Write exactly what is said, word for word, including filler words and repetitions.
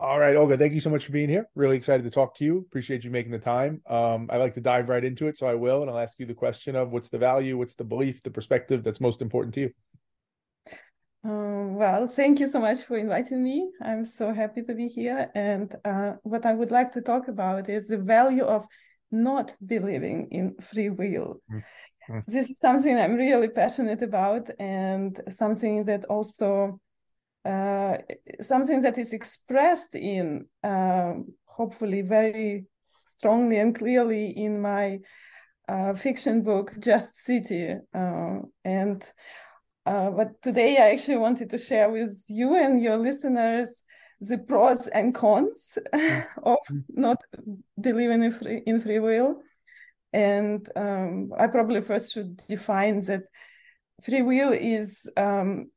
All right, Olga, thank you so much for being here. Really excited to talk to you. Appreciate you making the time. Um, I like to dive right into it, so I will, and I'll ask you the question of what's the value, what's the belief, the perspective that's most important to you. Um, well, thank you so much for inviting me. I'm so happy to be here. And uh, what I would like to talk about is the value of not believing in free will. Mm-hmm. This is something I'm really passionate about, and something that also uh, something that is expressed in uh, hopefully very strongly and clearly in my uh, fiction book, Just City. Uh, and uh, but today I actually wanted to share with you and your listeners the pros and cons of not believing in free, in free will. And um, I probably first should define that free will is um,